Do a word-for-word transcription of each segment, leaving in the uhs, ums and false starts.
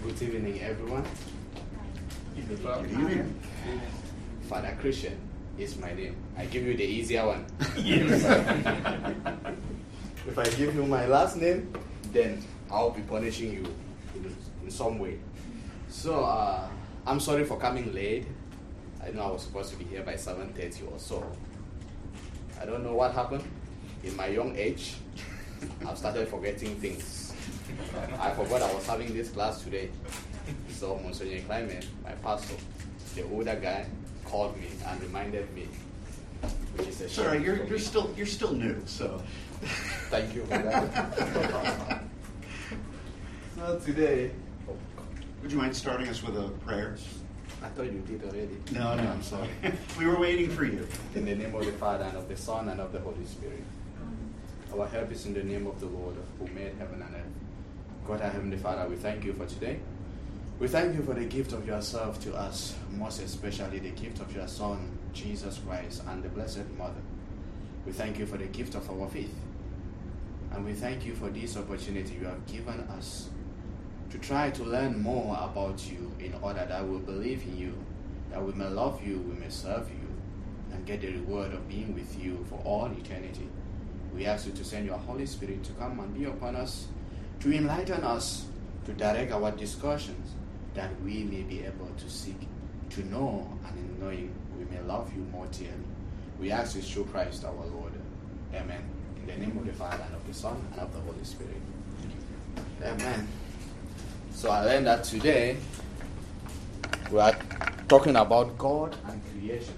Good evening, everyone. Good evening. Father Christian is my name. I give you the easier one. Yes. If I give you my last name, then I'll be punishing you in, in some way. So, uh, I'm sorry for coming late. I know I was supposed to be here by seven thirty or so. I don't know what happened. In my young age, I've started forgetting things. I forgot I was having this class today. So Monsignor Clement, my pastor, the older guy, called me and reminded me, which is a shame. Sorry, you're you're still you're still new, so Thank you for that. So today, would you mind starting us with a prayer? I thought you did already. No, no, I'm sorry. We were waiting for you. In the name of the Father, and of the Son, and of the Holy Spirit. Our help is in the name of the Lord, who made heaven and earth. God, our Heavenly Father, we thank you for today. We thank you for the gift of yourself to us, most especially the gift of your Son, Jesus Christ, and the Blessed Mother. We thank you for the gift of our faith. And we thank you for this opportunity you have given us to try to learn more about you in order that we believe in you, that we may love you, we may serve you, and get the reward of being with you for all eternity. We ask you to send your Holy Spirit to come and be upon us, to enlighten us, to direct our discussions, that we may be able to seek, to know, and in knowing we may love you more dearly. We ask this through Christ our Lord. Amen. In the name of the Father, and of the Son, and of the Holy Spirit. Amen. So I learned that today we are talking about God and creation.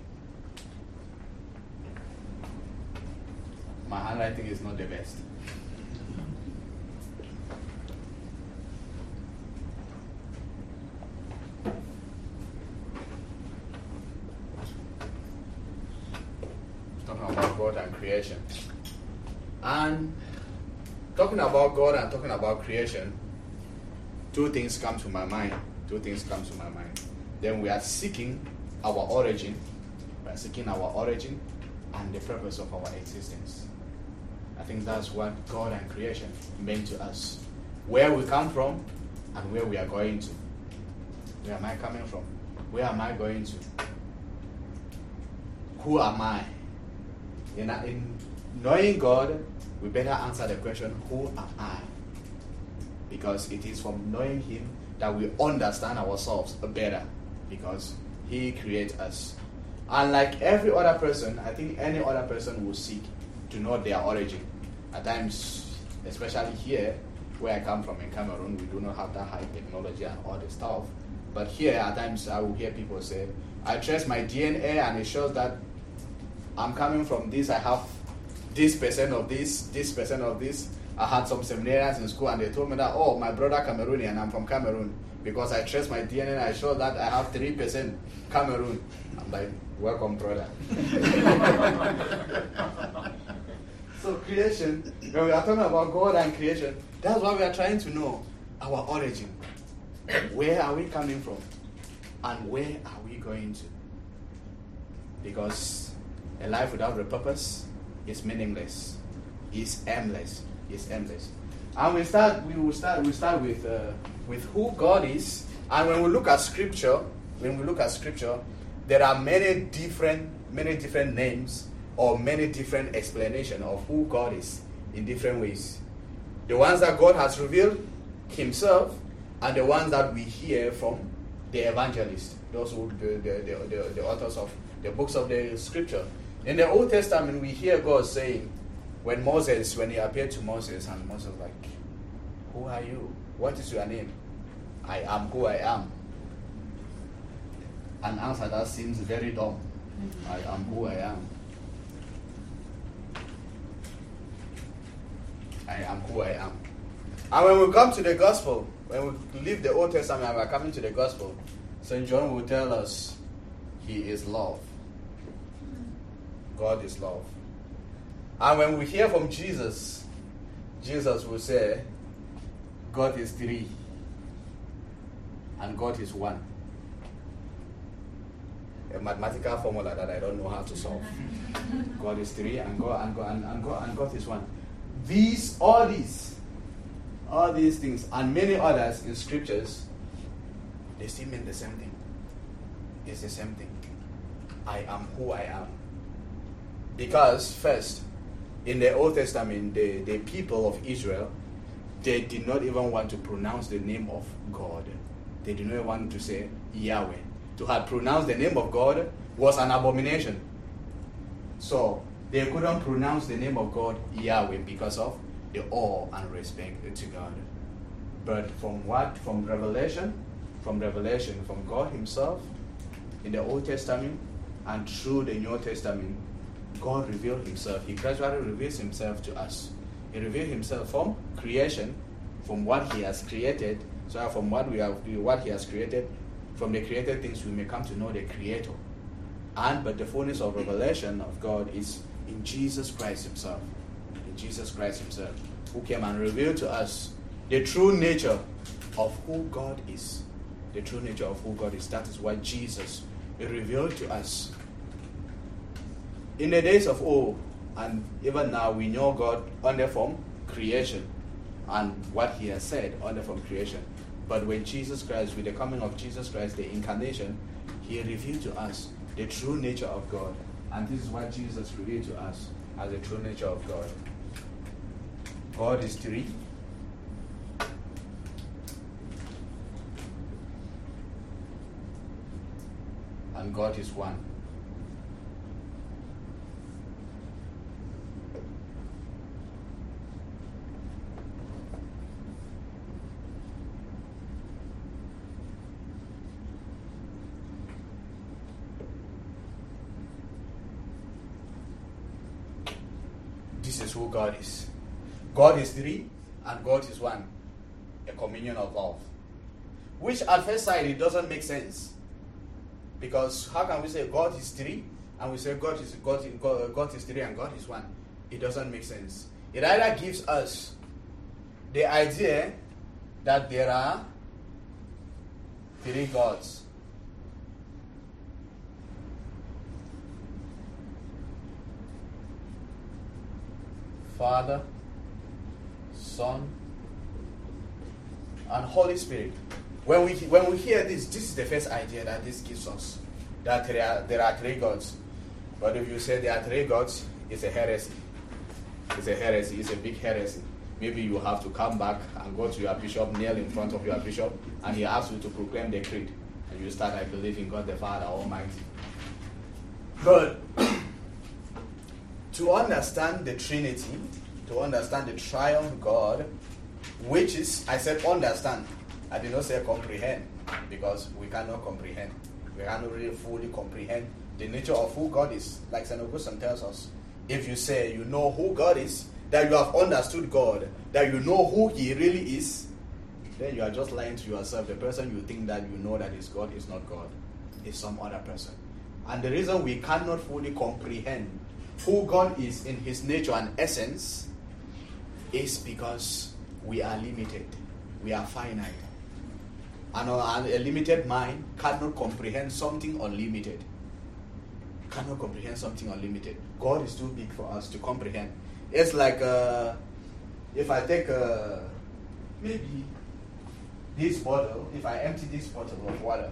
My handwriting is not the best. Talking about God and creation. And talking about God and talking about creation, two things come to my mind. Two things come to my mind. Then we are seeking our origin. We are seeking our origin and the purpose of our existence. I think that's what God and creation meant to us. Where we come from and where we are going to. Where am I coming from? Where am I going to? Who am I? In, in knowing God, we better answer the question, who am I? Because it is from knowing Him that we understand ourselves better, because He creates us. And like every other person, I think any other person will seek to know their origin. At times, especially here, where I come from in Cameroon, we do not have that high technology and all the stuff. But here, at times, I will hear people say, I trace my D N A and it shows that I'm coming from this, I have this percent of this, this percent of this. I had some seminarians in school and they told me that, oh, my brother Cameroonian, I'm from Cameroon. Because I traced my D N A and I show that I have three percent Cameroon. I'm like, welcome, brother. So creation, when we are talking about God and creation, that's what we are trying to know, our origin. Where are we coming from? And where are we going to? Because a life without a purpose is meaningless, is aimless, is aimless. And we start, we will start, we start with uh, with who God is. And when we look at Scripture, when we look at Scripture, there are many different, many different names or many different explanations of who God is in different ways. The ones that God has revealed Himself, and the ones that we hear from the evangelists, those who the the, the, the, the authors of the books of the Scripture. In the Old Testament, we hear God saying, when Moses, when He appeared to Moses, and Moses was like, who are you? What is your name? I am who I am. An answer that seems very dumb. I am who I am. I am who I am. And when we come to the gospel, when we leave the Old Testament and we are coming to the gospel, Saint John will tell us He is love. God is love. And when we hear from Jesus, Jesus will say, God is three and God is one. A mathematical formula that I don't know how to solve. God is three and God and God and, and God and God is one. These, all these, all these things, and many others in scriptures, they still mean the same thing. It's the same thing. I am who I am. Because first, in the Old Testament, the, the people of Israel, they did not even want to pronounce the name of God. They did not want to say Yahweh. To have pronounced the name of God was an abomination. So they couldn't pronounce the name of God Yahweh because of the awe and respect to God. But from what? From Revelation, from Revelation, from God Himself, in the Old Testament and through the New Testament, God revealed Himself. He gradually reveals Himself to us. He revealed Himself from creation, from what He has created. So from what we have, what He has created, from the created things, we may come to know the Creator. And but the fullness of revelation of God is in Jesus Christ Himself. In Jesus Christ Himself, who came and revealed to us the true nature of who God is. The true nature of who God is. That is what Jesus revealed to us. In the days of old, and even now, we know God only from creation and what He has said only from creation. But when Jesus Christ, with the coming of Jesus Christ, the incarnation, He revealed to us the true nature of God. And this is what Jesus revealed to us as the true nature of God. God is three. And God is one. This is who God is. God is three and God is one. A communion of love. Which at first sight it doesn't make sense. Because how can we say God is three and we say God is God, God, God is three and God is one? It doesn't make sense. It either gives us the idea that there are three gods. Father, Son, and Holy Spirit. When we when we hear this, this is the first idea that this gives us, that there are, there are three gods. But if you say there are three gods, it's a heresy. It's a heresy. It's a big heresy. Maybe you have to come back and go to your bishop, kneel in front of your bishop, and he asks you to proclaim the creed. And you start, I believe in God the Father Almighty. But to understand the Trinity, to understand the triune God, which is, I said understand, I did not say comprehend, because we cannot comprehend. We cannot really fully comprehend the nature of who God is. Like Saint Augustine tells us, if you say you know who God is, that you have understood God, that you know who He really is, then you are just lying to yourself. The person you think that you know that is God is not God. It's some other person. And the reason we cannot fully comprehend who God is in His nature and essence is because we are limited. We are finite. And a limited mind cannot comprehend something unlimited. Cannot comprehend something unlimited. God is too big for us to comprehend. It's like uh, if I take uh, maybe this bottle, if I empty this bottle of water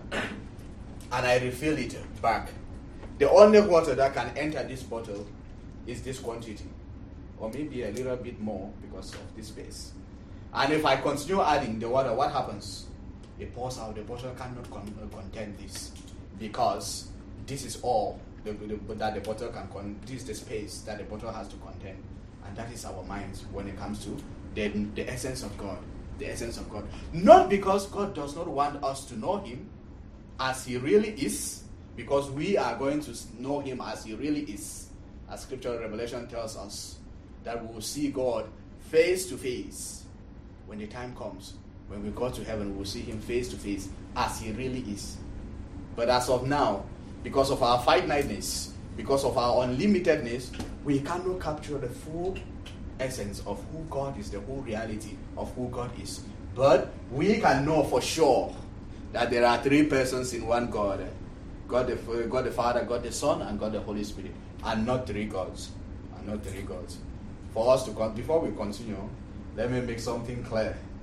and I refill it back, the only water that can enter this bottle is this quantity, or maybe a little bit more because of this space. And if I continue adding the water, what happens? It pours out. The bottle cannot con- uh, contain this, because this is all the, the, that the bottle can con- this is the space that the bottle has to contain. And that is our minds when it comes to the, the essence of God. The essence of God. Not because God does not want us to know Him as He really is, because we are going to know Him as He really is. As Scripture Revelation tells us, that we will see God face to face when the time comes. When we go to heaven, we will see Him face to face as He really is. But as of now, because of our finiteness, because of our unlimitedness, we cannot capture the full essence of who God is, the whole reality of who God is. But we can know for sure that there are three persons in one God. God the, God the Father, God the Son, and God the Holy Spirit. And not three gods. And not three gods. For us to come, before we continue, let me make something clear.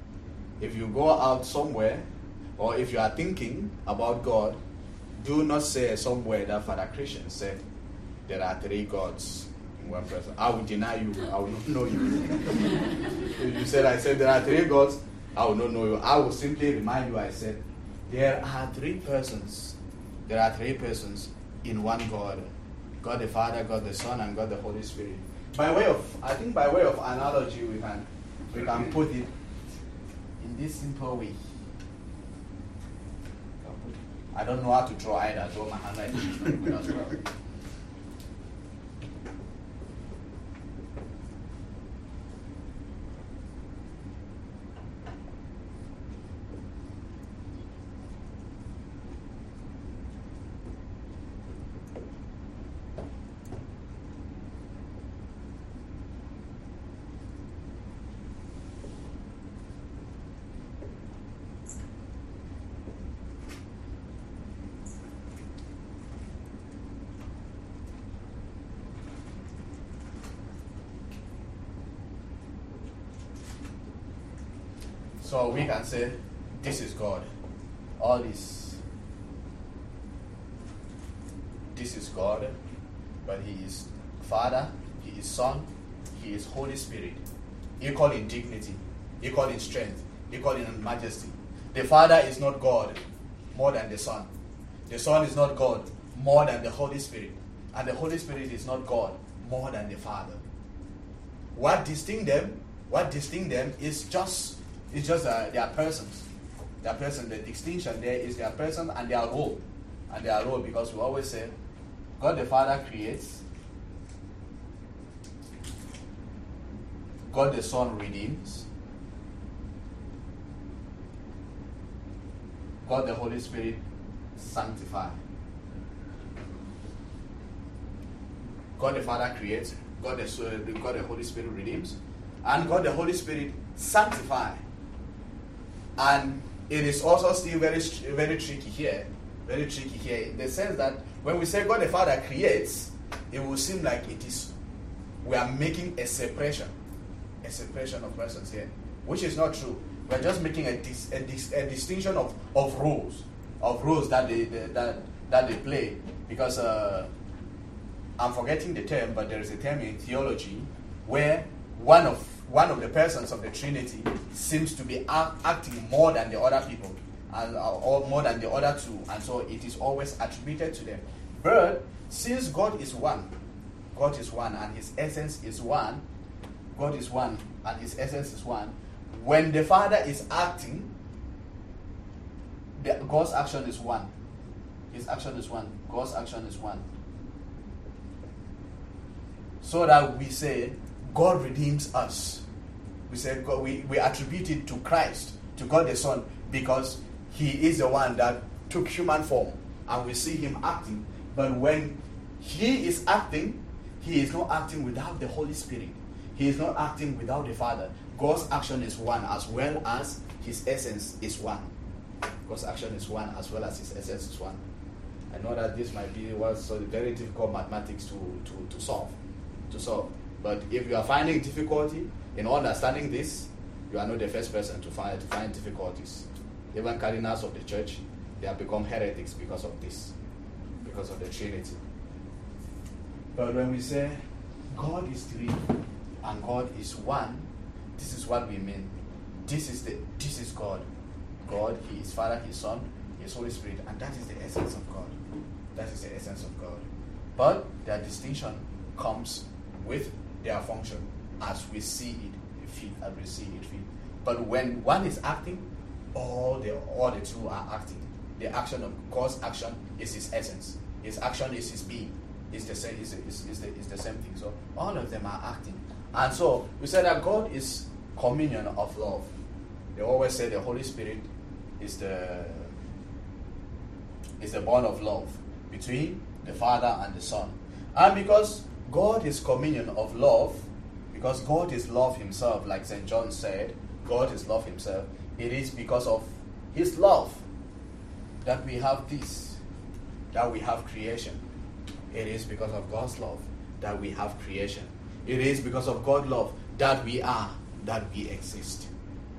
if you go out somewhere, or if you are thinking about God, do not say somewhere that Father Christian said there are three gods in one person. I will deny you. I will not know you. If you said I said there are three gods, I will not know you. I will simply remind you I said there are three persons. There are three persons in one God. God the Father, God the Son, and God the Holy Spirit. By way of, I think by way of analogy, we can we can put it in this simple way. I don't know how to draw either, so my handwriting is not good as well. So we can say, this is God. All this. This is God, but He is Father, He is Son, He is Holy Spirit. Equal in dignity, equal in strength, equal in majesty. The Father is not God more than the Son. The Son is not God more than the Holy Spirit. And the Holy Spirit is not God more than the Father. What distinct them, what distinct them is just It's just uh, their persons. Their person, the distinction there is their person and their role. And their role, because we always say, God the Father creates, God the Son redeems, God the Holy Spirit sanctifies. God the Father creates, God the, Son, God the Holy Spirit redeems, and God the Holy Spirit sanctifies. And it is also still very, very tricky here, very tricky here, in the sense that when we say God the Father creates, it will seem like it is, we are making a separation, a separation of persons here, which is not true. We are just making a, dis, a, dis, a distinction of, of roles, of roles that they, they that that they play. Because uh, I'm forgetting the term, but there is a term in theology where one of one of the persons of the Trinity seems to be act, acting more than the other people, and uh, or more than the other two, and so it is always attributed to them. But since God is one, God is one, and His essence is one, God is one, and His essence is one. When the Father is acting, the, God's action is one. His action is one. God's action is one. So that we say, God redeems us. We say God, we, we attribute it to Christ, to God the Son, because He is the one that took human form, and we see Him acting. But when He is acting, He is not acting without the Holy Spirit. He is not acting without the Father. God's action is one, as well as His essence is one. God's action is one, as well as His essence is one. I know that this might be what's very difficult mathematics to, to, to solve. To solve. But if you are finding difficulty in understanding this, you are not the first person to find to find difficulties. Even cardinals of the church, they have become heretics because of this, because of the Trinity. But when we say God is three and God is one, this is what we mean. This is the this is God. God, He is Father, He is Son, He is Holy Spirit, and that is the essence of God. That is the essence of God. But their distinction comes with their function as we see it fit, as we see it fit. But when one is acting, all the all the two are acting. The action of God's action is His essence. His action is His being. It's the same. Is is is the, is the same thing. So all of them are acting. And so we say that God is communion of love. They always say the Holy Spirit is the is the bond of love between the Father and the Son. And because God is communion of love, because God is love Himself, like Saint John said, God is love Himself. It is because of His love that we have this, that we have creation. It is because of God's love that we have creation. It is because of God's love that we are, that we exist.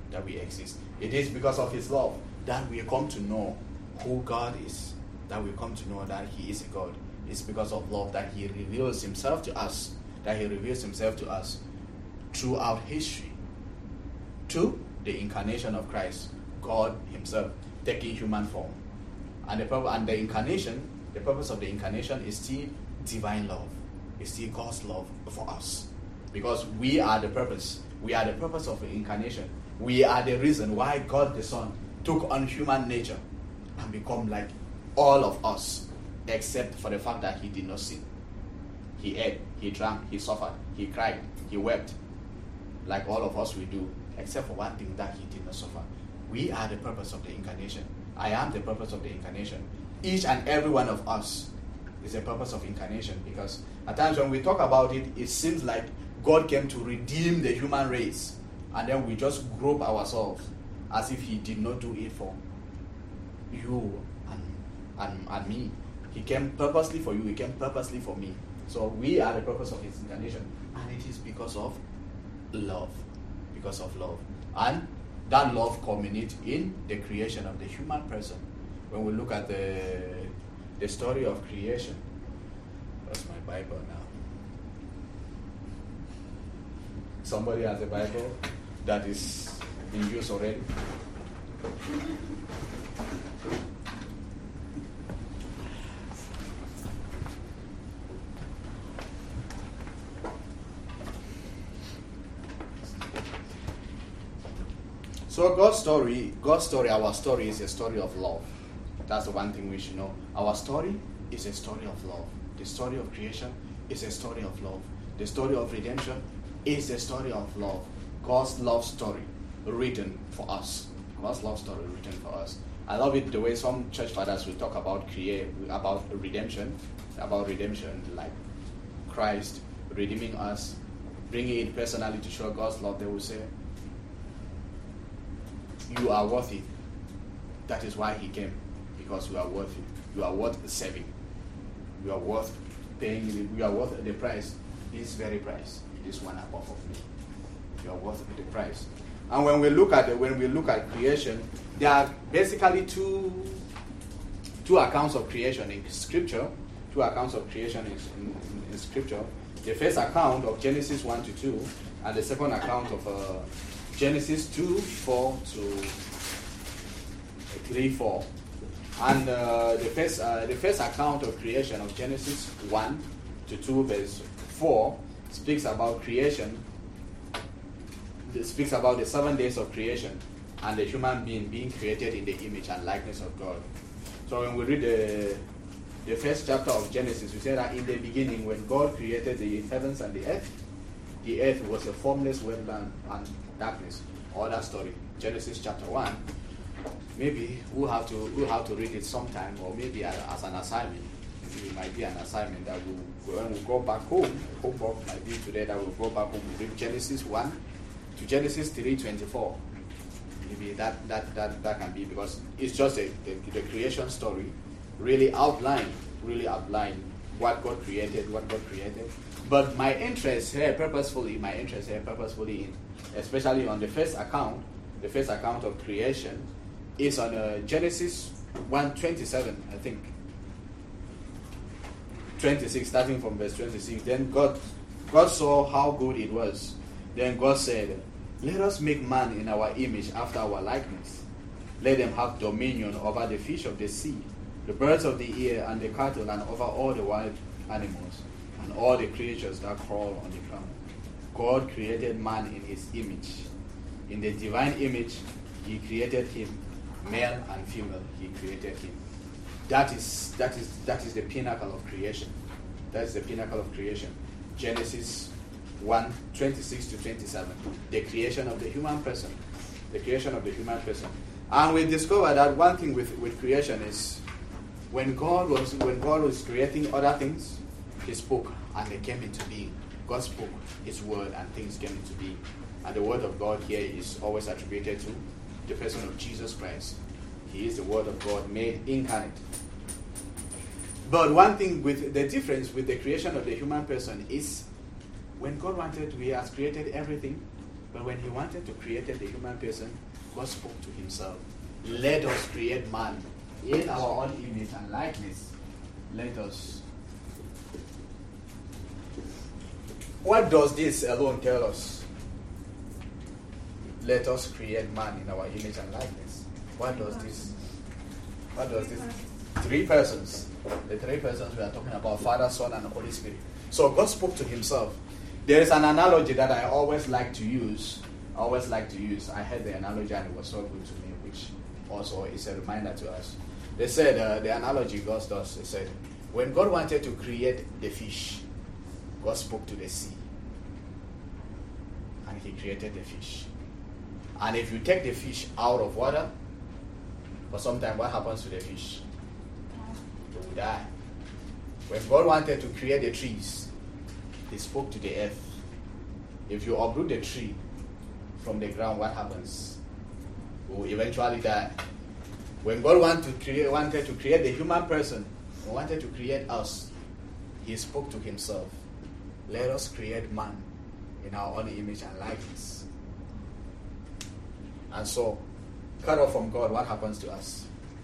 that we exist. It is because of his love that we come to know who God is, that we come to know that he is a God. It's because of love that he reveals himself to us, that he reveals himself to us throughout history, to the incarnation of Christ, God himself taking human form. And the purpose, and the incarnation, the purpose of the incarnation is still divine love. It's still God's love for us. Because we are the purpose. We are the purpose of the incarnation. We are the reason why God the Son took on human nature and become like all of us, except for the fact that he did not sin. He ate, he drank, he suffered, he cried, he wept, like all of us will do, except for one thing, that he did not suffer. We are the purpose of the incarnation. I am the purpose of the incarnation. Each and every one of us is the purpose of incarnation, because at times when we talk about it, it seems like God came to redeem the human race, and then we just grope ourselves as if he did not do it for you and, and, and me. He came purposely for you, he came purposely for me. So we are the purpose of his incarnation, and it is because of love. Because of love. And that love culminates in the creation of the human person. When we look at the, the story of creation, that's my Bible now. Somebody has a Bible that is in use already? So God's story, God's story, our story is a story of love. That's the one thing we should know. Our story is a story of love. The story of creation is a story of love. The story of redemption is a story of love. God's love story written for us. God's love story written for us. I love it the way some church fathers will talk about create, about redemption, about redemption, like Christ redeeming us, bringing it personally to show God's love. They will say, you are worthy. That is why he came, because you are worthy. You are worth saving. You are worth paying. You are worth the price. This very price. This one above of me. You are worth the price. And when we look at it, when we look at creation, there are basically two two accounts of creation in Scripture. Two accounts of creation in, in, in Scripture. The first account of Genesis one to two, and the second account of uh, Genesis two, four to three, four. And uh, the first uh, the first account of creation of Genesis one to two, verse four, speaks about creation. It speaks about the seven days of creation and the human being being created in the image and likeness of God. So when we read the the first chapter of Genesis, we say that in the beginning, when God created the heavens and the earth, the earth was a formless wasteland and darkness. All that story, Genesis chapter one. Maybe we'll have to we'll have to read it sometime, or maybe as, as an assignment. It might be an assignment that we'll, when we go back home, homework might be today that we'll go back home and read Genesis one to Genesis three twenty-four. Maybe that that, that, that can be, because it's just a, the, the creation story, really outline, really outline what God created, what God created. But my interest here purposefully, my interest here purposefully in, especially on the first account, the first account of creation, is on uh, Genesis one twenty-seven, I think. twenty-six, starting from verse twenty-six. Then God, God saw how good it was. Then God said, let us make man in our image after our likeness. Let them have dominion over the fish of the sea, the birds of the air, and the cattle, and over all the wild animals, and all the creatures that crawl on the ground. God created man in his image. In the divine image, he created him. Male and female, he created him. That is that is that is the pinnacle of creation. That is the pinnacle of creation. Genesis one, twenty-six to twenty-seven. The creation of the human person. The creation of the human person. And we discover that one thing with, with creation is when God was when God was creating other things, he spoke and they came into being. God spoke his word and things came into being. And the word of God here is always attributed to the person of Jesus Christ. He is the word of God made incarnate. But one thing with the difference with the creation of the human person is when God wanted, he has created everything, But when he wanted to create the human person, God spoke to himself. Let us create man in our own image and likeness. Let us. What does this alone tell us? Let us create man in our image and likeness. What does this? What does this? Three persons. The three persons we are talking about: Father, Son, and Holy Spirit. So God spoke to himself. There is an analogy that I always like to use. I always like to use. I heard the analogy and it was so good to me, which also is a reminder to us. They said, uh, the analogy God does, they said, when God wanted to create the fish, God spoke to the sea. And he created the fish. And if you take the fish out of water, for some time, what happens to the fish? It will die. When God wanted to create the trees, he spoke to the earth. If you uproot the tree from the ground, what happens? It will eventually die. When God wanted to create, wanted to create the human person, he wanted to create us, he spoke to himself. Let us create man in our own image and likeness. And so, cut off from God, what happens to us?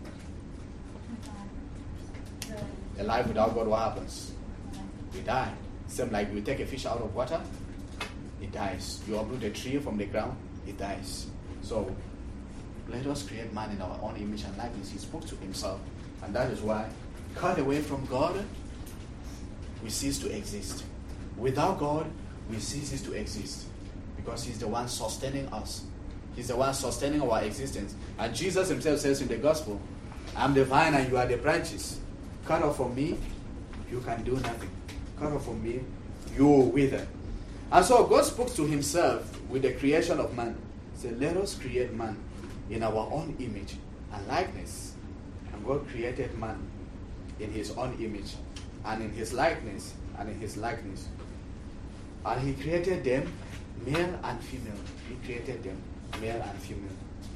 A life without God, what happens? We die. Same like you take a fish out of water, it dies. You uproot a tree from the ground, it dies. So, let us create man in our own image and likeness. He spoke to himself. And that is why, cut away from God, we cease to exist. Without God, we cease to exist. Because he's the one sustaining us. He's the one sustaining our existence. And Jesus himself says in the gospel, I am the vine and you are the branches. Cut off from me, you can do nothing. Cut off from me, you will wither. And so God spoke to himself with the creation of man. He said, let us create man in our own image and likeness. And God created man in his own image and in his likeness and in his likeness. And he created them male and female. He created them male and female.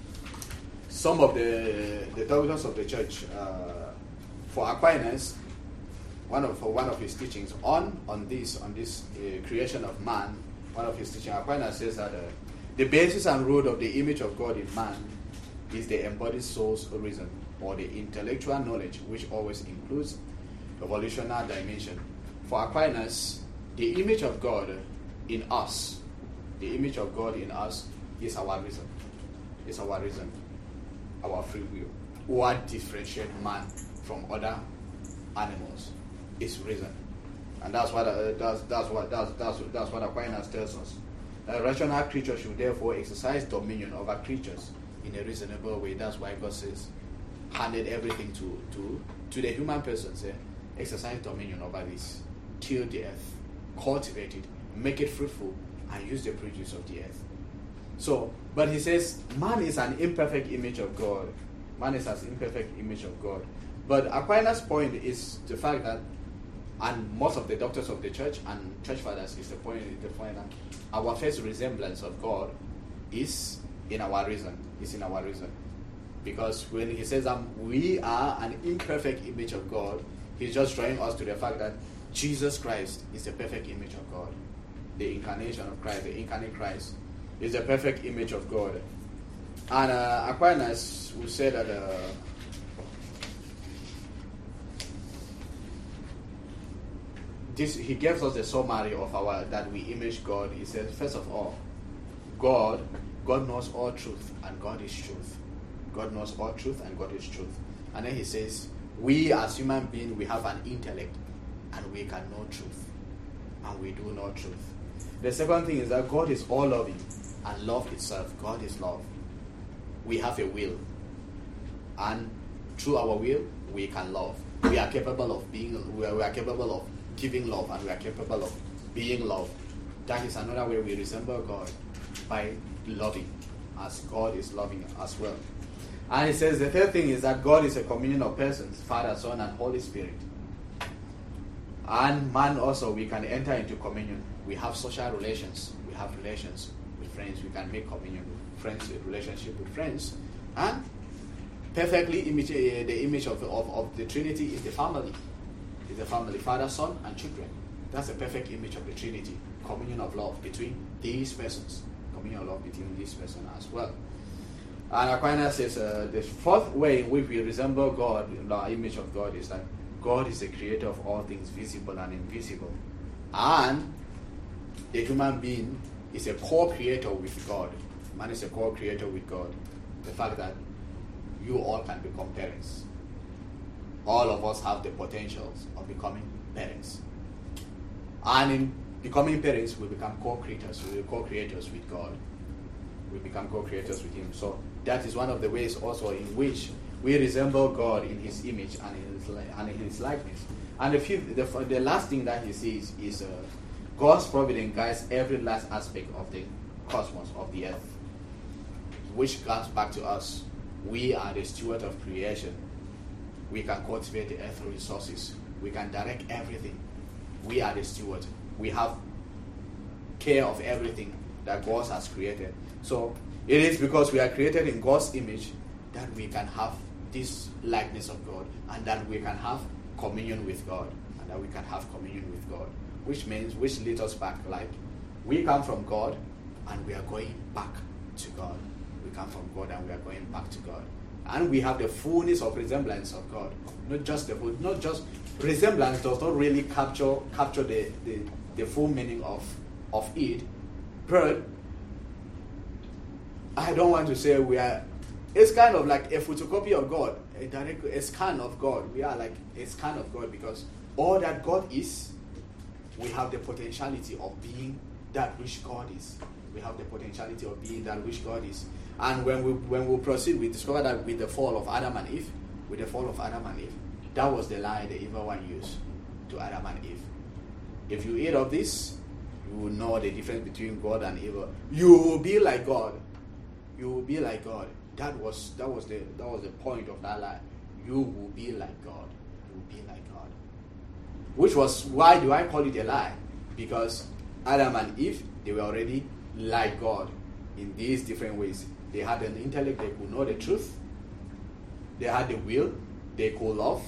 Some of the the doctors of the church, uh, for Aquinas, one of for one of his teachings on on this on this uh, creation of man, one of his teachings, Aquinas says that uh, the basis and root of the image of God in man is the embodied soul's reason, or the intellectual knowledge, which always includes evolutionary dimension. For Aquinas, the image of God in us, the image of God in us is our reason. Is our reason, our free will. What differentiates man from other animals is reason, and that's what uh, that's that's what that's that's that's what Aquinas tells us. A rational creature should therefore exercise dominion over creatures in a reasonable way. That's why God says, handed everything to to to the human person. Say, exercise dominion over this, till the earth, cultivate it, make it fruitful, and use the produce of the earth. So, but he says, man is an imperfect image of God. Man is an imperfect image of God. But Aquinas' point is the fact that, and most of the doctors of the church and church fathers is the point, is the point that our first resemblance of God is in our reason. Is in our reason. Because when he says um, we are an imperfect image of God, he's just drawing us to the fact that Jesus Christ is the perfect image of God. The incarnation of Christ, the incarnate Christ, is the perfect image of God. And uh, Aquinas will say that uh, this, he gives us the summary of our that we image God. He says, first of all, God, God knows all truth, and God is truth. God knows all truth, and God is truth. And then he says, we as human beings, we have an intellect, and we can know truth, and we do know truth. The second thing is that God is all loving, and love itself. God is love. We have a will, and through our will, we can love. We are capable of being. We are, we are capable of giving love, and we are capable of being loved. That is another way we resemble God, by loving, as God is loving as well. And he says the third thing is that God is a communion of persons, Father, Son, and Holy Spirit. And man also, we can enter into communion. We have social relations. We have relations with friends. We can make communion with friends, a relationship with friends. And perfectly image, uh, the image of, of, of the Trinity is the family. Is the family, Father, Son, and children. That's a perfect image of the Trinity. Communion of love between these persons, communion of love between this person as well. And Aquinas says uh, the fourth way in which we resemble God, the image of God, is that God is the creator of all things visible and invisible. And a human being is a co-creator with God. Man is a co-creator with God. The fact that you all can become parents. All of us have the potentials of becoming parents. And in becoming parents, we become co-creators. We are co-creators with God. We become co-creators with Him. So that is one of the ways also in which we resemble God in His image and in His, and in his likeness. And the, fifth, the, the last thing that He sees is uh, God's providence guides every last aspect of the cosmos, of the earth, which comes back to us. We are the steward of creation. We can cultivate the earthly resources. We can direct everything. We are the steward. We have care of everything that God has created. So it is because we are created in God's image that we can have this likeness of God, and that we can have communion with God, and that we can have communion with God, which means, which leads us back, like we come from God and we are going back to God. We come from God and we are going back to God. And we have the fullness of resemblance of God. Not just the full, not just resemblance does not really capture capture the, the, the full meaning of, of it. But I don't want to say we are, it's kind of like a photocopy of God, a direct a scan of God. We are like a scan of God, because all that God is, we have the potentiality of being that which God is. We have the potentiality of being that which God is. And when we when we proceed, we discover that with the fall of Adam and Eve, with the fall of Adam and Eve, that was the lie the evil one used to Adam and Eve. If you eat of this, you will know the difference between God and evil. You will be like God. You will be like God. That was that was the that was the point of that lie. You will be like God. You will be like God. Which was, why do I call it a lie? Because Adam and Eve, they were already like God in these different ways. They had an intellect, they could know the truth. They had the will, they could love.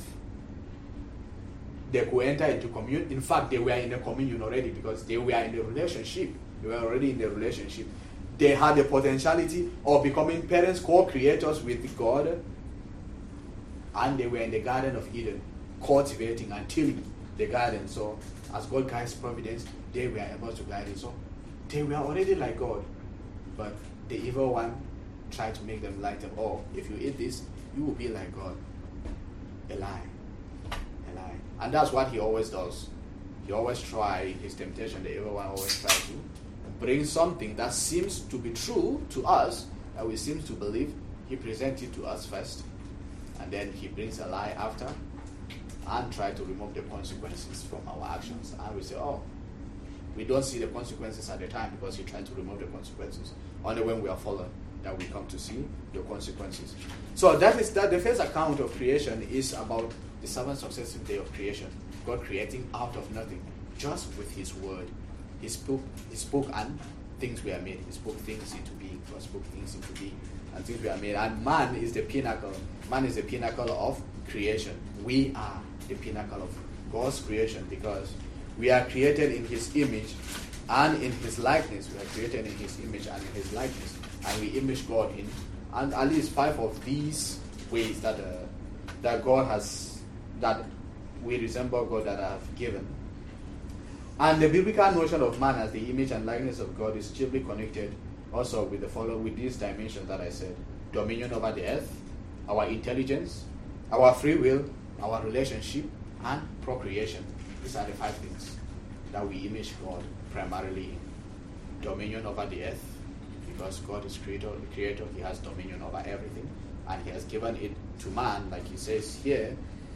They could enter into communion. In fact, they were in a communion already, because they were in a relationship. They were already in the relationship. They had the potentiality of becoming parents, co-creators with God. And they were in the Garden of Eden, cultivating and tilling the garden. So, as God guides providence, they were able to guide it. So, they were already like God. But the evil one tried to make them like them. Oh, if you eat this, you will be like God. A lie. A lie. And that's what he always does. He always tries, his temptation, the evil one always tries to bring something that seems to be true to us, that we seem to believe. He presents it to us first, and then he brings a lie after, and try to remove the consequences from our actions. And we say, oh, we don't see the consequences at the time, because he tried to remove the consequences. Only when we are fallen that we come to see the consequences. So that is that. The first account of creation is about the seven successive day of creation. God creating out of nothing, just with His word. He spoke, He spoke, and things were made. He spoke things into being. God spoke things into being, and things were made. And man is the pinnacle. Man is the pinnacle of creation. We are the pinnacle of God's creation, because we are created in His image and in His likeness. We are created in His image and in His likeness, and we image God in, and at least five of these ways that uh, that God has, that we resemble God, that I have given. And the biblical notion of man as the image and likeness of God is chiefly connected also with the follow with these dimensions that I said: dominion over the earth, our intelligence, our free will, our relationship, and procreation. These are the five things that we image God primarily in. Dominion over the earth, because God is creator, creator, He has dominion over everything, and He has given it to man, like He says here.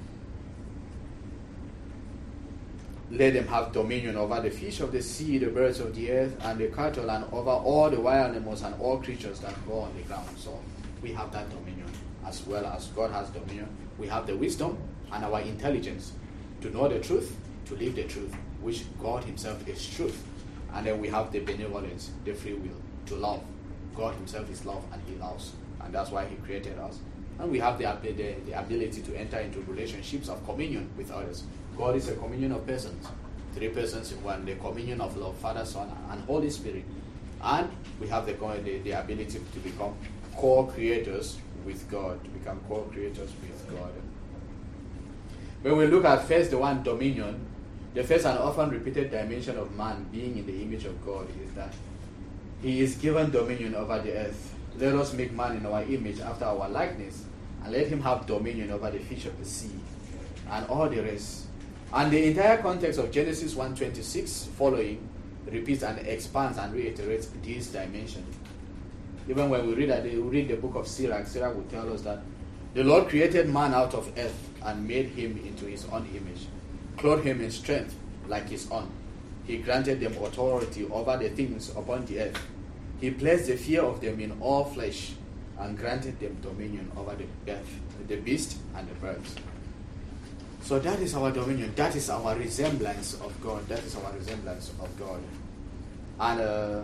Let them have dominion over the fish of the sea, the birds of the earth, and the cattle, and over all the wild animals and all creatures that go on the ground. So we have that dominion, as well as God has dominion. We have the wisdom and our intelligence to know the truth, to live the truth, which God Himself is truth. And then we have the benevolence, the free will, to love. God Himself is love, and He loves. And that's why He created us. And we have the, the, the ability to enter into relationships of communion with others. God is a communion of persons, three persons in one, the communion of love, Father, Son, and Holy Spirit. And we have the, the, the ability to become co-creators with God, to become co-creators with God. When we look at first the one dominion, the first and often repeated dimension of man being in the image of God is that he is given dominion over the earth. Let us make man in our image after our likeness, and let him have dominion over the fish of the sea and all the rest. And the entire context of Genesis one twenty-six following repeats and expands and reiterates this dimension. Even when we read that, we read the book of Sirach, Sirach will tell us that the Lord created man out of earth and made him into his own image, clothed him in strength like his own. He granted them authority over the things upon the earth. He placed the fear of them in all flesh and granted them dominion over the earth, the beast and the birds. So that is our dominion. That is our resemblance of God. That is our resemblance of God. And uh,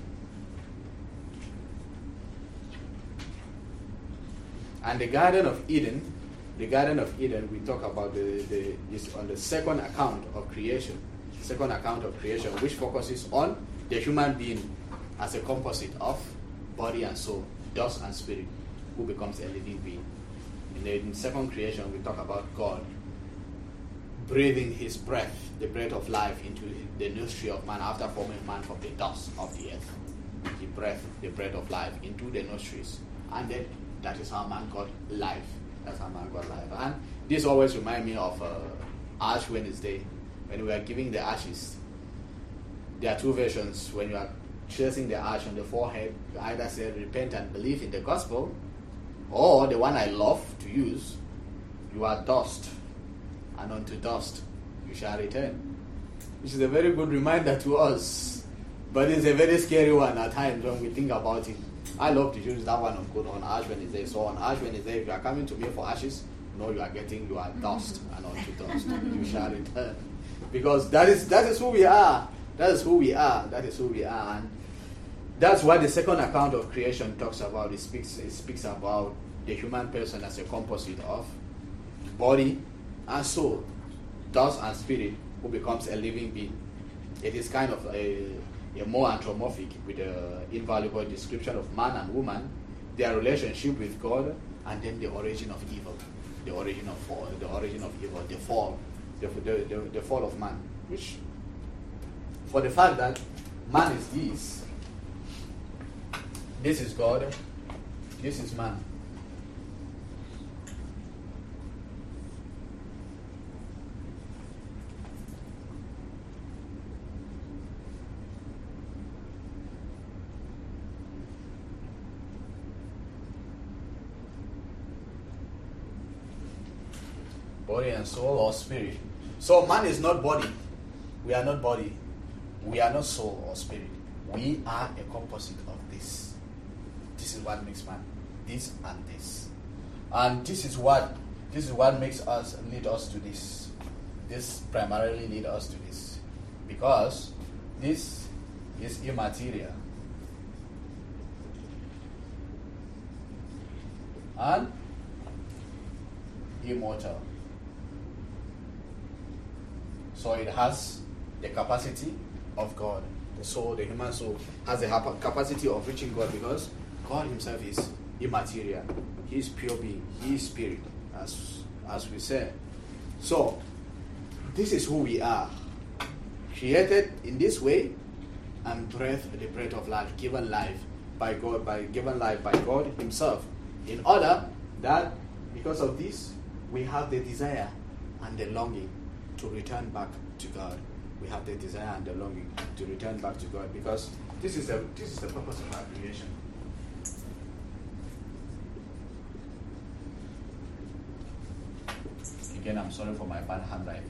and the Garden of Eden, the Garden of Eden, we talk about the, the is on the second account of creation, second account of creation, which focuses on the human being as a composite of body and soul, dust and spirit, who becomes a living being. In the in second creation, we talk about God breathing his breath, the breath of life, into the nostril of man after forming man from the dust of the earth. He breathed the breath of life into the nostrils, and then that is how man got life. That's how man got life. And this always reminds me of uh, Ash Wednesday, when we are giving the ashes. There are two versions. When you are tracing the ash on the forehead, you either say repent and believe in the gospel, or the one I love to use, you are dust, and unto dust you shall return. Which is a very good reminder to us, but it's a very scary one at times when we think about it. I love to use that one on good on Ash Wednesday. So on Ash Wednesday, if you are coming to me for ashes, no, you are getting you are dust, and unto dust you shall return. Because that is that is who we are. That is who we are. That is who we are. And that's what the second account of creation talks about. It speaks it speaks about the human person as a composite of body and soul, dust and spirit, who becomes a living being. It is kind of a, a more anthropomorphic with an invaluable description of man and woman, their relationship with God, and then the origin of evil, the origin of fall, the origin of evil, the fall, the, the, the, the fall of man. Which, for the fact that man is this, this is God, this is man. Body and soul or spirit. So man is not body. We are not body. We are not soul or spirit. We are a composite of this. This is what makes man. This and this. And this is what this is what makes us lead us to this. This primarily lead us to this. Because this is immaterial. And immortal. So it has the capacity of God. The soul, the human soul, has the capacity of reaching God because God himself is immaterial. He is pure being. He is spirit, as, as we said. So, this is who we are. Created in this way and breathed the breath of life, given life by God, by given life by God himself. In order that, because of this, we have the desire and the longing to return back to God. We have the desire and the longing to return back to God because this is the this is the purpose of our creation. Again, I'm sorry for my bad handwriting.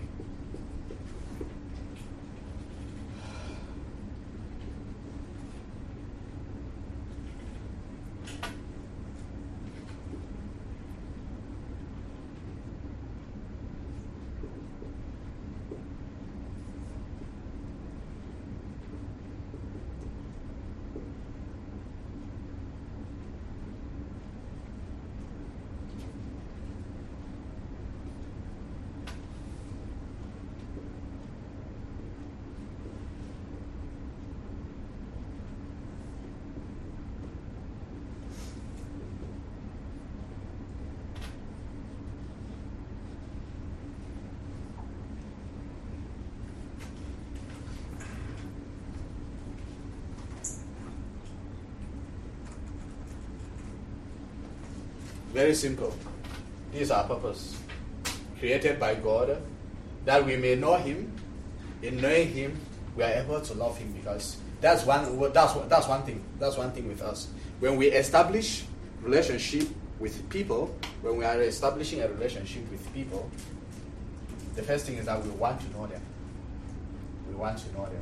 Very simple. This is our purpose. Created by God, that we may know Him. In knowing Him, we are able to love Him, because that's one. That's that's one thing. That's one thing with us. When we establish relationship with people, when we are establishing a relationship with people, the first thing is that we want to know them. We want to know them.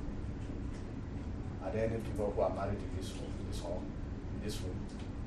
Are there any people who are married in this room? In this hall? In this room?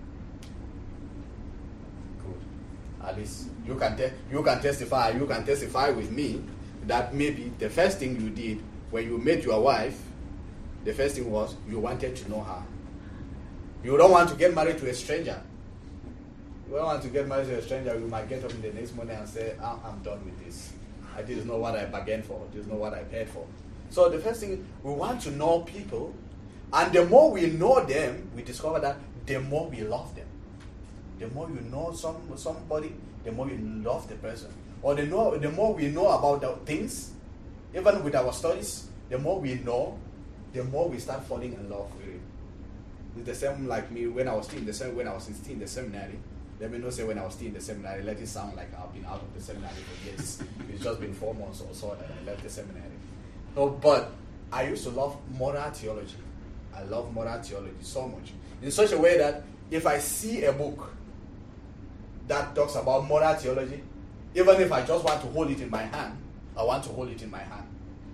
Good. At least you can te- you can testify. You can testify with me that maybe the first thing you did when you met your wife, the first thing was you wanted to know her. You don't want to get married to a stranger. You don't want to get married to a stranger. You might get up in the next morning and say, I'm, I'm done with this. I This is not what I bargained for. This is not what I paid for. So the first thing, we want to know people. And the more we know them, we discover that the more we love them. The more you know some somebody, the more you love the person. Or the, know, the more we know about the things, even with our studies, the more we know, the more we start falling in love with it. It's the same like me when I was still in the sem- when I was still in the seminary. Let me not say when I was still in the seminary. Let it sound like I've been out of the seminary for years. It's just been four months or so that I left the seminary. No, but I used to love moral theology. I love moral theology so much, in such a way that if I see a book that talks about moral theology, even if I just want to hold it in my hand, I want to hold it in my hand,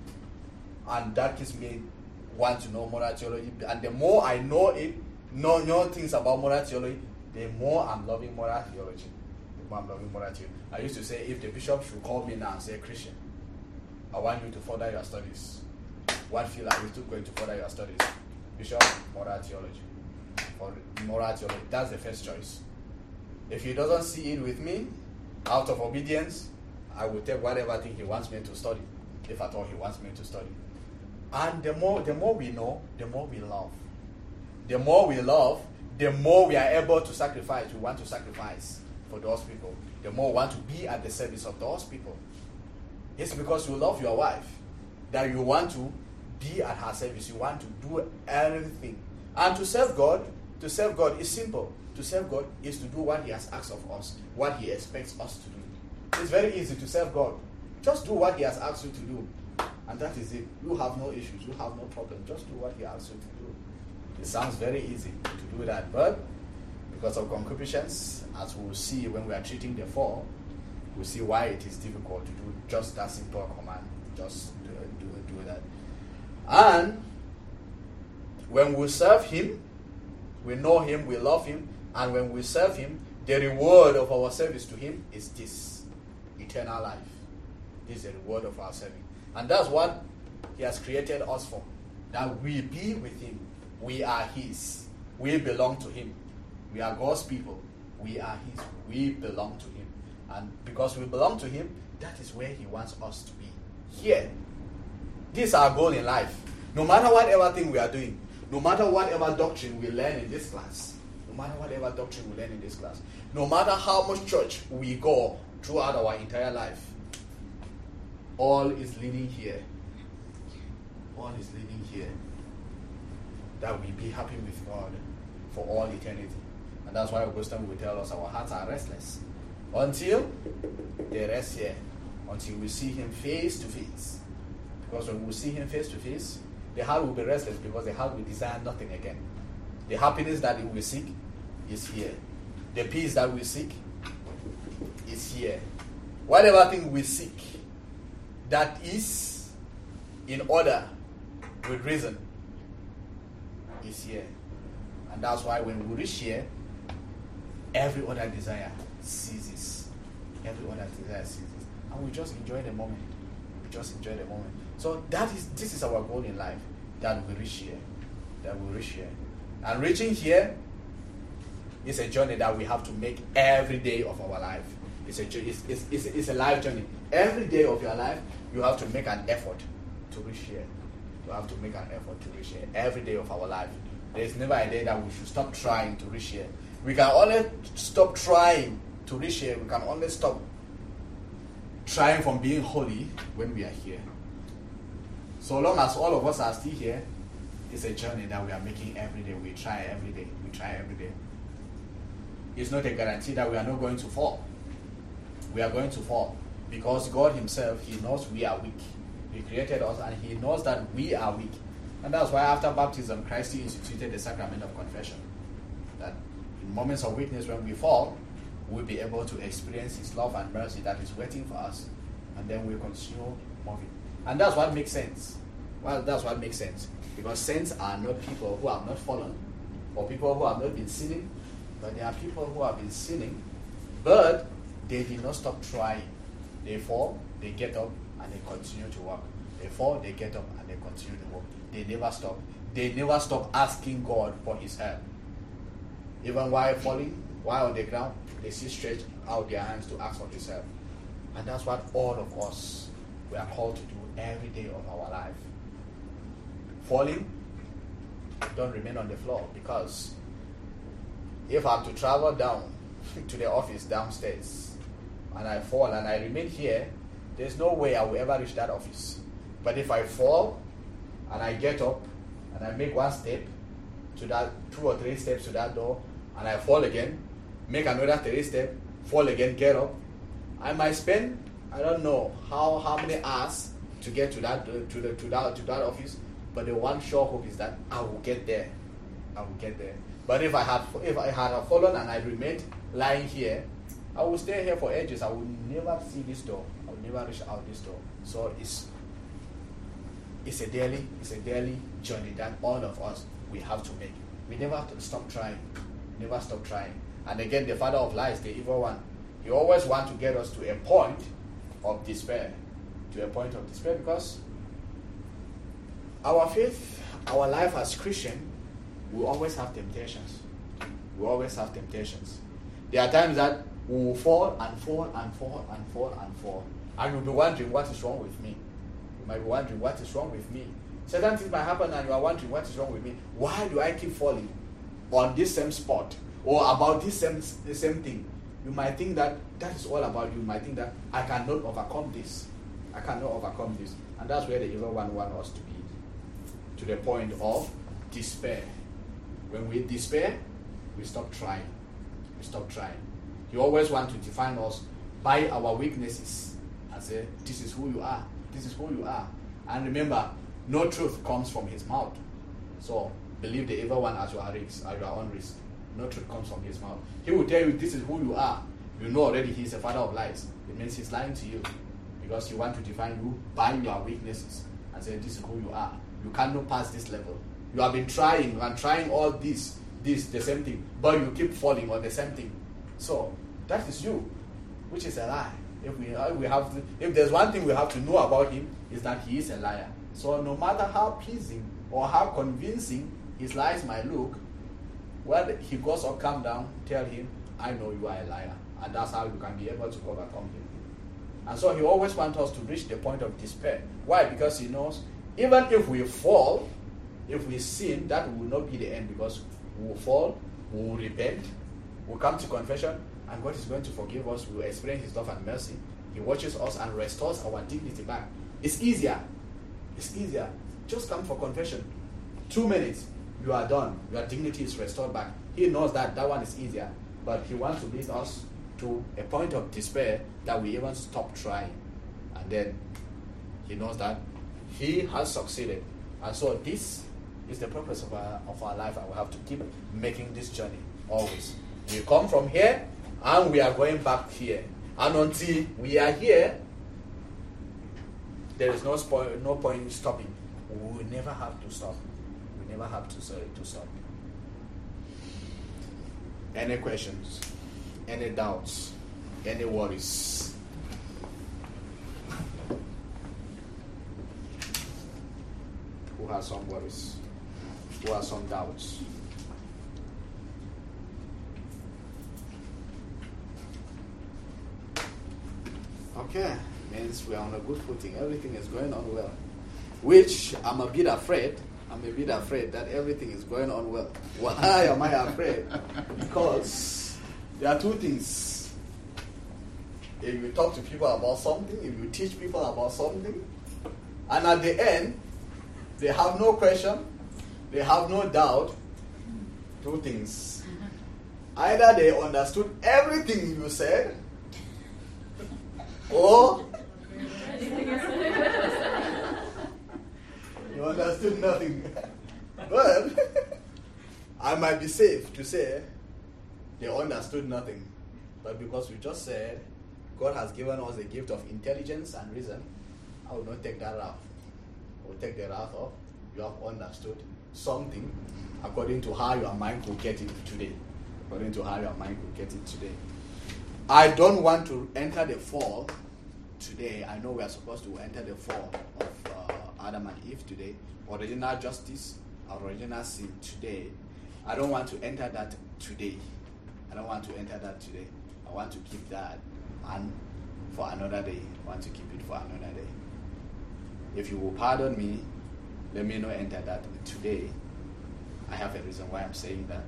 and that gives me want to know moral theology. And the more I know it, know, know things about moral theology, the more I'm loving moral theology. The more I'm loving moral theology. I used to say, if the bishop should call me now and say, Christian, I want you to further your studies. What field are you going to further your studies? Bishop, moral theology. For moral theology, that's the first choice. If he doesn't see it with me, out of obedience, I will take whatever thing he wants me to study, if at all he wants me to study. And the more the more we know, the more we love. The more we love, the more we are able to sacrifice. We want to sacrifice for those people. The more we want to be at the service of those people. It's because you love your wife that you want to be at her service. You want to do everything. And to serve God, to serve God is simple. To serve God is to do what He has asked of us, what He expects us to do. It's very easy to serve God. Just do what He has asked you to do. And that is it. You have no issues. You have no problem. Just do what He asks you to do. It sounds very easy to do that. But because of concupiscence, as we will see when we are treating the four, we'll see why it is difficult to do just that simple command. Just do, do, do that. And when we serve Him, we know Him, we love Him, and when we serve Him, the reward of our service to Him is this, eternal life. This is the reward of our serving. And that's what He has created us for, that we be with Him. We are His. We belong to Him. We are God's people. We are His. We belong to Him. And because we belong to Him, that is where He wants us to be. Here. This is our goal in life. No matter whatever thing we are doing, no matter whatever doctrine we learn in this class, no matter whatever doctrine we learn in this class, no matter how much church we go throughout our entire life, all is leading here. All is leading here. That we be happy with God for all eternity. And that's why Augustine will tell us our hearts are restless until they rest here, until we see Him face to face. Because when we see Him face to face, the heart will be restless, because the heart will desire nothing again. The happiness that we seek is here. The peace that we seek is here. Whatever thing we seek that is in order with reason is here. And that's why when we reach here, every other desire ceases. Every other desire ceases. And we just enjoy the moment. We just enjoy the moment. So that is this is our goal in life, that we reach here. That we reach here. And reaching here is a journey that we have to make every day of our life. It's a, it's, it's, it's, it's a life journey. Every day of your life, you have to make an effort to reach here. You have to make an effort to reach here. Every day of our life. There is never a day that we should stop trying to reach here. We can only stop trying to reach here. We can only stop trying from being holy when we are here. So long as all of us are still here, it's a journey that we are making every day. We try every day. We try every day. it's not a guarantee that we are not going to fall. We are going to fall because God himself, he knows we are weak. He created us and he knows that we are weak. And that's why after baptism, Christ instituted the sacrament of confession. That in moments of weakness when we fall, we'll be able to experience his love and mercy that is waiting for us. And then we'll continue moving. And that's what makes sense. Well, that's what makes sense. Because saints are not people who have not fallen, or people who have not been sinning, but they are people who have been sinning, but they did not stop trying. They fall, they get up, and they continue to walk. They fall, they get up, and they continue to walk. They never stop. They never stop asking God for his help. Even while falling, while on the ground, they still stretch out their hands to ask for his help. And that's what all of us, we are called to do every day of our life. Falling, don't remain on the floor, because if I have to travel down to the office downstairs and I fall and I remain here, there's no way I will ever reach that office. But if I fall and I get up and I make one step to that, two or three steps to that door, and I fall again, make another three steps, fall again, get up, I might spend, I don't know how how many hours to get to that to the to that to that office. But the one sure hope is that I will get there. I will get there. But if I had if I had fallen and I remained lying here, I will stay here for ages. I will never see this door. I will never reach out this door. So it's it's a daily it's a daily journey that all of us we have to make. We never have to stop trying. Never stop trying. And again, the father of lies, the evil one, he always wants to get us to a point of despair. To a point of despair because our faith, our life as Christian, we always have temptations. We always have temptations. There are times that we will fall and fall and fall and fall and fall. And you'll be wondering what is wrong with me. You might be wondering what is wrong with me. Certain things might happen and you are wondering what is wrong with me. Why do I keep falling on this same spot or about this same, the same thing? You might think that that is all about you. You might think that I cannot overcome this. I cannot overcome this. And that's where the evil one wants us to be. To the point of despair. When we despair, we stop trying. We stop trying. You always want to define us by our weaknesses and say, this is who you are. This is who you are. And remember, no truth comes from his mouth. So believe the evil one at your risk, at your own risk. No truth comes from his mouth. He will tell you this is who you are. You know already he's a father of lies. It means he's lying to you because he wants to define you by your weaknesses and say this is who you are. You cannot pass this level. You have been trying and trying all this, this, the same thing, but you keep falling on the same thing. So that is you, which is a lie. If we we have to, if there's one thing we have to know about him is that he is a liar. So no matter how pleasing or how convincing his lies might look, when he goes or come down, tell him, I know you are a liar, and that's how you can be able to overcome him. And so he always wants us to reach the point of despair. Why? Because he knows even if we fall, if we sin, that will not be the end, because we will fall, we will repent, we will come to confession, and God is going to forgive us. We will experience his love and mercy. He watches us and restores our dignity back. It's easier. It's easier. Just come for confession. Two minutes, you are done. Your dignity is restored back. He knows that that one is easier, but he wants to lead us to a point of despair that we even stop trying. And then he knows that he has succeeded. And so this is the purpose of our, of our life, and we have to keep making this journey always. We come from here and we are going back here. And until we are here, there is no, spo- no point in stopping. We will never have to stop. We never have to, sorry, to stop. Any questions? Any doubts? Any worries? Who has some worries? Who has some doubts? Okay, means we are on a good footing. Everything is going on well. Which I'm a bit afraid. I'm a bit afraid that everything is going on well. Why am I afraid? Because there are two things. If you talk to people about something, if you teach people about something, and at the end, they have no question, they have no doubt, two things. Either they understood everything you said, or you understood nothing. But I might be safe to say they understood nothing. But because we just said God has given us a gift of intelligence and reason, I will not take that route. I will take the route of you have understood something according to how your mind could get it today. According to how your mind could get it today. I don't want to enter the fall today. I know we are supposed to enter the fall of uh, Adam and Eve today. Original justice, original sin today. I don't want to enter that today. I don't want to enter that today. I want to keep that and for another day. I want to keep it for another day. If you will pardon me, let me not enter that today. I have a reason why I'm saying that.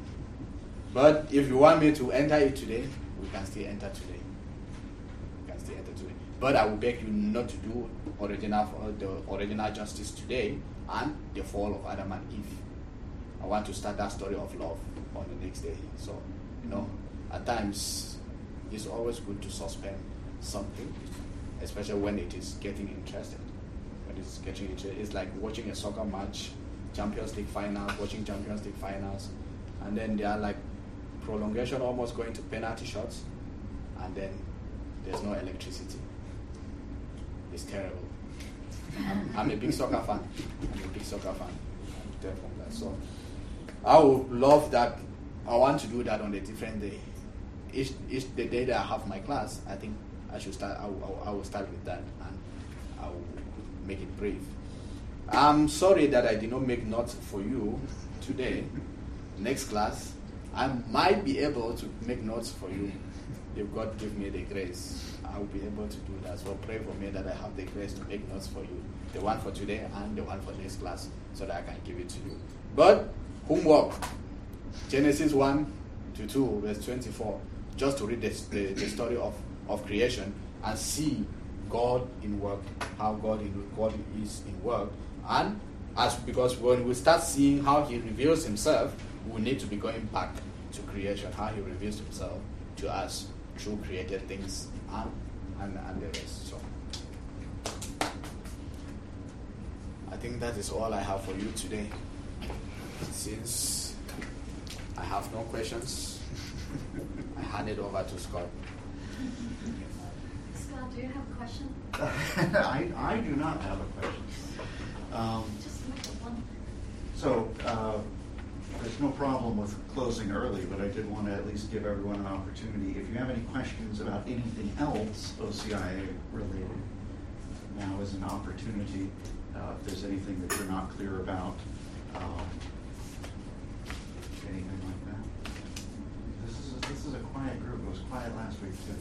But if you want me to enter it today, we can still enter today. We can still enter today. But I will beg you not to do original the original justice today and the fall of Adam and Eve. I want to start that story of love on the next day. So, you know, at times it's always good to suspend something, especially when it is getting interesting. When it's getting interesting, it's like watching a soccer match, Champions League finals, watching Champions League finals, and then they are like prolongation, almost going to penalty shots, and then there's no electricity. It's terrible. I'm, I'm a big soccer fan. I'm a big soccer fan. I'm there from that. So I would love that. I want to do that on a different day. Each, each the day that I have my class, I think I should start. I will, I will start with that, and I will make it brief. I'm sorry that I did not make notes for you today. Next class, I might be able to make notes for you if God give me the grace. I will be able to do that. So pray for me that I have the grace to make notes for you. The one for today and the one for next class, so that I can give it to you. But homework, Genesis one to two, verse twenty-four, just to read the, the, the story of, of creation and see God in work, how God, in, God is in work. And as because when we start seeing how he reveals himself, we need to be going back to creation, how he reveals himself to us through created things and, and, and the rest. So I think that is all I have for you today. Since I have no questions, I hand it over to Scott. Scott, do you have a question? I, I do not have a question. Um, Just make it one. so, uh, there's no problem with closing early, but I did want to at least give everyone an opportunity. If you have any questions about anything else O C I A related, now is an opportunity. Uh, if there's anything that you're not clear about, um, anything like that. This is a, this is a quiet group. It was quiet last week too.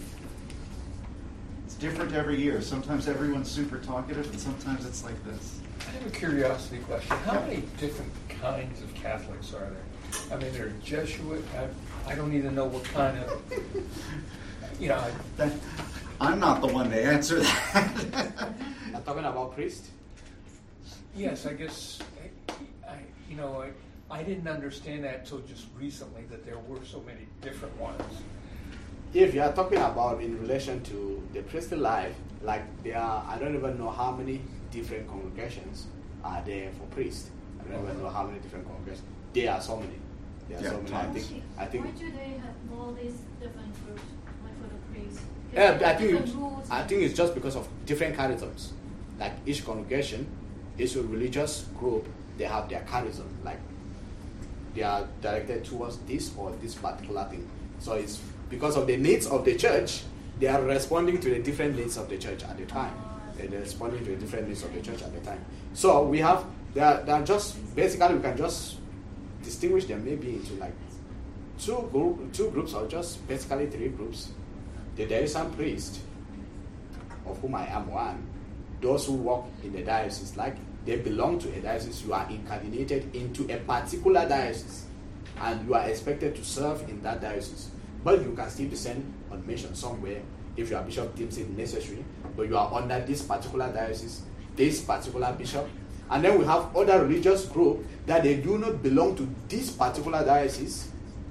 It's different every year. Sometimes everyone's super talkative, and sometimes it's like this. I have a curiosity question. How Yeah. many different kinds of Catholics are there? I mean, there are Jesuit. I, I don't even know what kind of, you know. I, That, I'm not the one to answer that. You're talking about priest? yes, I guess, I, I, you know, I, I didn't understand that until just recently, that there were so many different ones. If you are talking about in relation to the priestly life, like there are, I don't even know how many different congregations are there for priests. I don't even know how many different congregations. There are so many. There are Yeah, so many. I think. I think. Why do they have all these different groups, like for the priests? Yeah, I think. Different It, rules. I think it's just because of different charisms. Like each congregation, each religious group, they have their charism. Like they are directed towards this or this particular thing. So it's because of the needs of the church, they are responding to the different needs of the church at the time. They're responding to the different needs of the church at the time. So we have, they are, they are just, basically we can just distinguish them maybe into like two, group, two groups or just basically three groups. The Diocesan priest, of whom I am one, those who work in the diocese, like they belong to a diocese, you are incardinated into a particular diocese and you are expected to serve in that diocese. But you can still be sent on mission somewhere if your bishop deems it necessary, but you are under this particular diocese, this particular bishop. And then we have other religious groups that they do not belong to this particular diocese,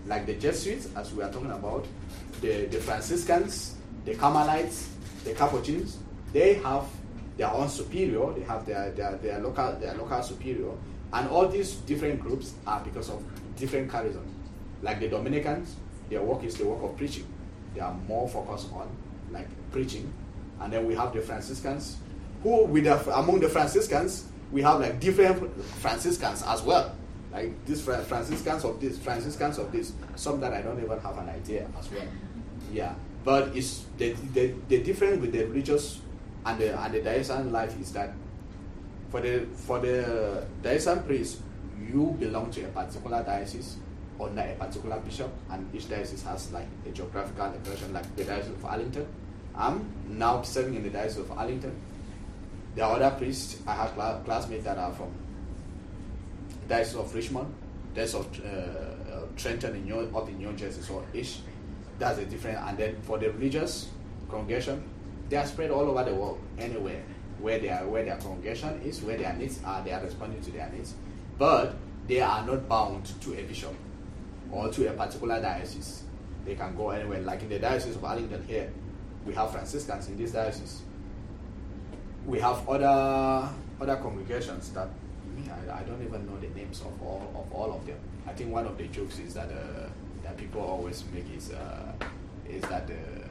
like the Jesuits, as we are talking about, the, the Franciscans, the Carmelites, the Capuchins, they have their own superior, they have their, their, their local their local superior, and all these different groups are because of different charisms. Like the Dominicans, their work is the work of preaching. They are more focused on like preaching. And then we have the Franciscans, who with the, among the Franciscans, we have like different Franciscans as well. Like these Franciscans of this, Franciscans of this, some that I don't even have an idea as well. Yeah. But it's the the, the difference with the religious and the and the diocesan life is that for the for the diocesan priest, you belong to a particular diocese under a particular bishop, and each diocese has like a geographical location, like the Diocese of Arlington. I'm now serving in the Diocese of Arlington. There are other priests. I have cl- classmates that are from the Diocese of Richmond, Diocese of uh, uh, Trenton in New, up in New Jersey, so each that's a different. And then for the religious congregation, they are spread all over the world, anywhere where they are, where their congregation is, where their needs are. They are responding to their needs, but they are not bound to a bishop or to a particular diocese. They can go anywhere. Like in the Diocese of Arlington here, we have Franciscans in this diocese. We have other other congregations that me, I, I don't even know the names of all of all of them. I think one of the jokes is that uh, that people always make is uh, is that uh,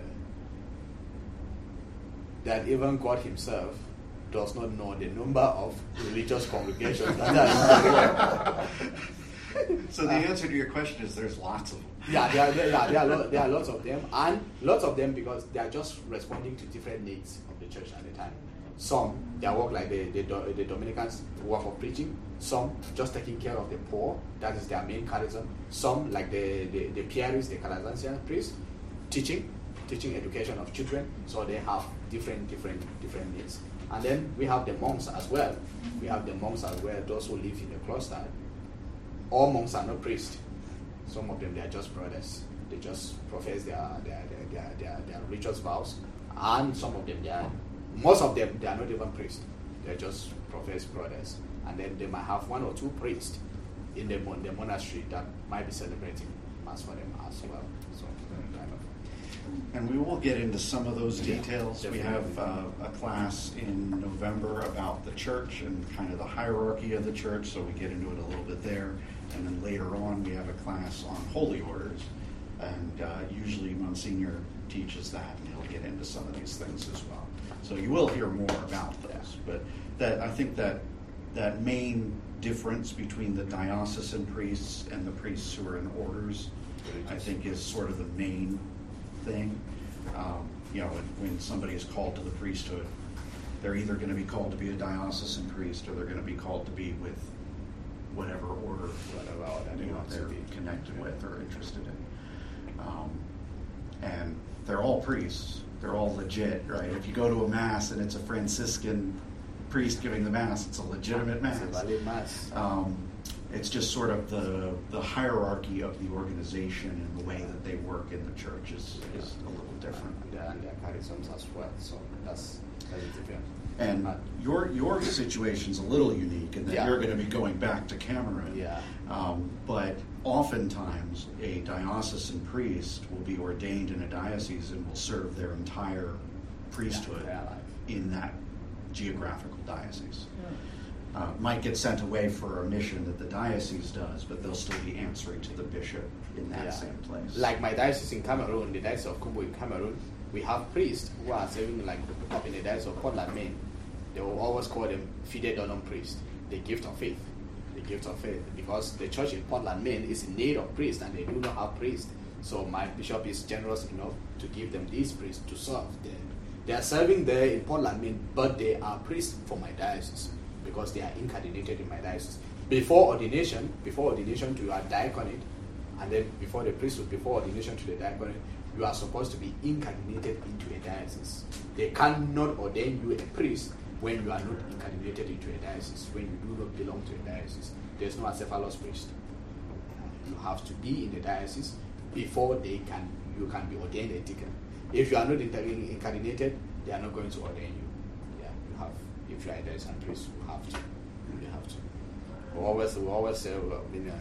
that even God Himself does not know the number of religious congregations that are in the world. So the answer to your question is there's lots of them. Yeah, there are, there, yeah, there, are lo- there are lots of them, and lots of them because they are just responding to different needs of the church at the time. Some, their work like the, the, the Dominicans, work of preaching. Some, just taking care of the poor, that is their main charism. Some, like the, the, the Piarists, the Calasantian priests, teaching, teaching education of children, so they have different, different, different needs. And then we have the monks as well. We have the monks as well, those who live in the cloister. All monks are not priests. Some of them, they are just brothers. They just profess their their their their, their, their religious vows. And some of them, they are, most of them, they are not even priests. They are just professed brothers. And then they might have one or two priests in the, mon- the monastery that might be celebrating Mass for them as well. So, kind of. And we will get into some of those details. Yeah, we have uh, a class in November about the church and kind of the hierarchy of the church, so we get into it a little bit there. And then later on, we have a class on holy orders, and uh, usually Monsignor teaches that, and he'll get into some of these things as well. So you will hear more about those. But that I think that that main difference between the diocesan priests and the priests who are in orders, I think, is sort of the main thing. Um, you know, when, when somebody is called to the priesthood, they're either going to be called to be a diocesan priest, or they're going to be called to be with whatever order, whatever order you know, they're connected with or interested in. Um, and they're all priests. They're all legit, right? If you go to a mass and it's a Franciscan priest giving the mass, it's a legitimate mass. It's a valid mass. Um, it's just sort of the the hierarchy of the organization and the way that they work in the church is, is a little different. And their, and their charisms as well. So that's that's different. And your your situation's a little unique in that Yeah. you're going to be going back to Cameroon. Yeah. Um, but oftentimes, a diocesan priest will be ordained in a diocese and will serve their entire priesthood Yeah, yeah. in that geographical diocese. Uh, might get sent away for a mission that the diocese does, but they'll still be answering to the bishop in that Yeah. same place. Like my diocese in Cameroon, the diocese of Kumbu in Cameroon, we have priests who are serving like up in the diocese of Portland, Maine. They will always call them Fide Donum priest, the gift of faith. The gift of faith, because the church in Portland, Maine is in need of priests and they do not have priests. So my bishop is generous enough to give them these priests to serve there. They are serving there in Portland, Maine, but they are priests for my diocese because they are incardinated in my diocese. Before ordination, before ordination to your diaconate, and then before the priesthood, before ordination to the diaconate, you are supposed to be incardinated into a diocese. They cannot ordain you a priest when you are not incardinated into a diocese, when you do not belong to a diocese. There's no acephalous priest. You have to be in the diocese before they can you can be ordained a deacon. If you are not incardinated, they are not going to ordain you. Yeah, you have. If you are a diocesan priest, you have to. You have to. We always we always say, well, I mean, uh,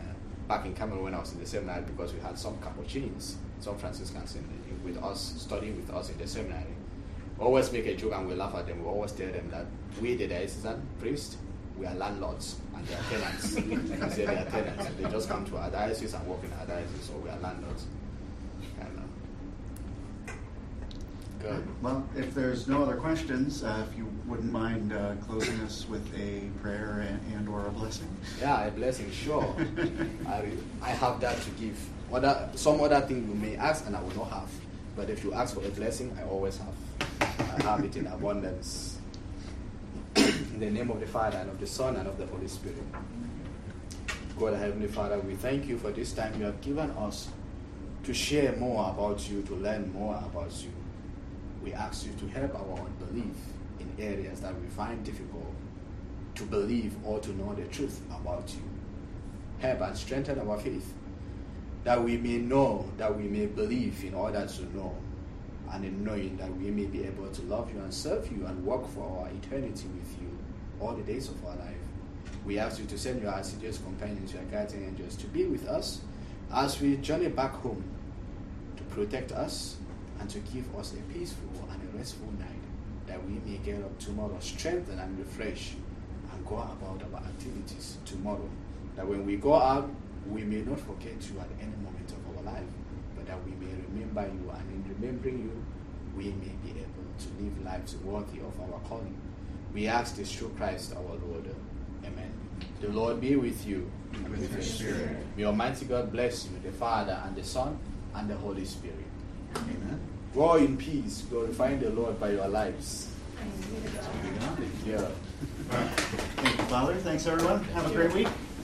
back in Cameroon when I was in the seminary, because we had some Capuchins, some Franciscans in, in, with us, studying with us in the seminary. We always make a joke and we laugh at them. We always tell them that we, the diocesan priests, we are landlords and they are tenants. We say they are tenants. They just come to our diocese and work in our diocese, so we are landlords. And, uh, good. Well, if there's no other questions, uh, if you wouldn't mind uh, closing us with a prayer and, and or a blessing. Yeah, a blessing, sure. I, I have that to give. Other, some other thing you may ask and I will not have. But if you ask for a blessing, I always have. I have it in abundance. In the name of the Father, and of the Son, and of the Holy Spirit. God, Heavenly Father, we thank you for this time you have given us to share more about you, to learn more about you. We ask you to help our unbelief in areas that we find difficult to believe or to know the truth about you. Help and strengthen our faith, that we may know, that we may believe in order to know, and in knowing that we may be able to love you and serve you and work for our eternity with you all the days of our life. We ask you to send your assiduous companions, your guardian angels, to be with us as we journey back home, to protect us and to give us a peaceful and a restful night, that we may get up tomorrow strengthened and refreshed and go about our activities tomorrow. That when we go out, we may not forget you at any moment of our life, but that we may remember you, and in remembering you, we may be able to live lives worthy of our calling. We ask this through Christ our Lord. Amen. The Lord be with you. And with your spirit. May Almighty God bless you, the Father and the Son and the Holy Spirit. Amen. Go in peace, glorifying the Lord by your lives. Yeah. Thank you, Father. Thanks, everyone. Have a great week.